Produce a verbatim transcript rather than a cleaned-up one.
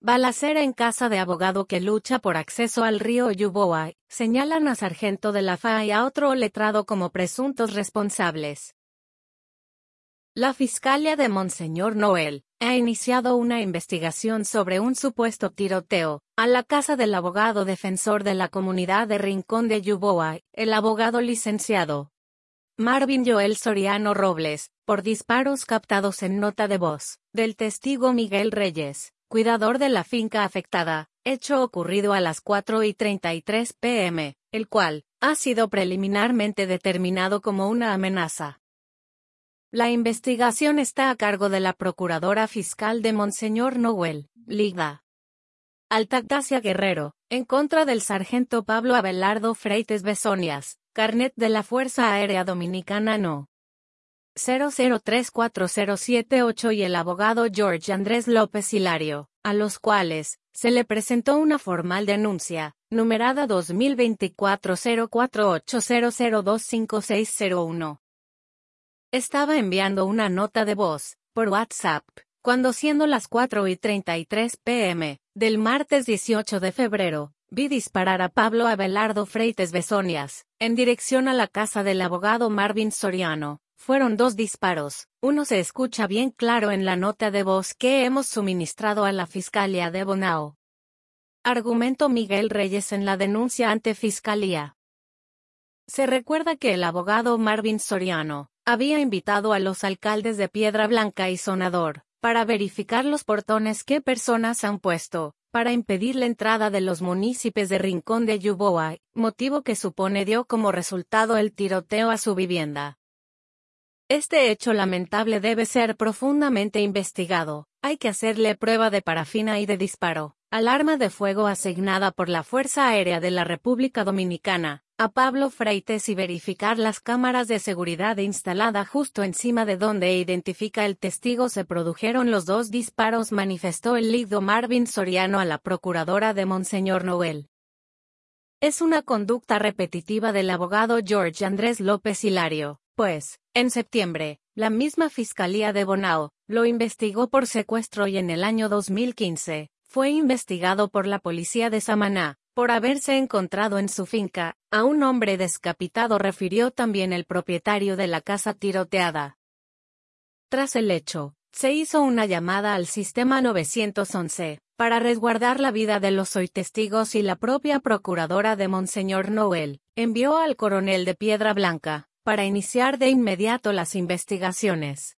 Balacera en casa de abogado que lucha por acceso al río Yuboa. Señalan a sargento de la F A y a otro letrado como presuntos responsables. La Fiscalía de Monseñor Noel ha iniciado una investigación sobre un supuesto tiroteo a la casa del abogado defensor de la comunidad de Rincón de Yuboa, el abogado licenciado Marvin Joel Soriano Robles, por disparos captados en nota de voz del testigo Miguel Reyes, cuidador de la finca afectada, hecho ocurrido a las cuatro y treinta y tres pm, el cual ha sido preliminarmente determinado como una amenaza. La investigación está a cargo de la Procuradora Fiscal de Monseñor Noel, Liga Altagracia Guerrero, en contra del sargento Pablo Abelardo Freites Besonias, carnet de la Fuerza Aérea Dominicana No. cero cero tres cuatro cero siete ocho y el abogado George Andrés López Hilario, a los cuales se le presentó una formal denuncia, numerada dos mil veinticuatro cero cuatro ocho cero cero dos cinco seis cero uno. Estaba enviando una nota de voz, por WhatsApp, cuando siendo las cuatro y treinta y tres pm, del martes dieciocho de febrero, vi disparar a Pablo Abelardo Freites Besonias, en dirección a la casa del abogado Marvin Soriano. Fueron dos disparos, uno se escucha bien claro en la nota de voz que hemos suministrado a la Fiscalía de Bonao. Argumentó Miguel Reyes en la denuncia ante Fiscalía. Se recuerda que el abogado Marvin Soriano había invitado a los alcaldes de Piedra Blanca y Sonador para verificar los portones que personas han puesto para impedir la entrada de los municipios de Rincón de Yuboa, motivo que supone dio como resultado el tiroteo a su vivienda. Este hecho lamentable debe ser profundamente investigado. Hay que hacerle prueba de parafina y de disparo al arma de fuego asignada por la Fuerza Aérea de la República Dominicana a Pablo Freites y verificar las cámaras de seguridad instaladas justo encima de donde identifica el testigo se produjeron los dos disparos, manifestó el lido Marvin Soriano a la Procuradora de Monseñor Noel. Es una conducta repetitiva del abogado George Andrés López Hilario, pues, en septiembre, la misma Fiscalía de Bonao lo investigó por secuestro y en el año dos mil quince, fue investigado por la policía de Samaná, por haberse encontrado en su finca a un hombre descapitado, refirió también el propietario de la casa tiroteada. Tras el hecho, se hizo una llamada al sistema nueve once, para resguardar la vida de los hoy testigos y la propia Procuradora de Monseñor Noel envió al coronel de Piedra Blanca para iniciar de inmediato las investigaciones.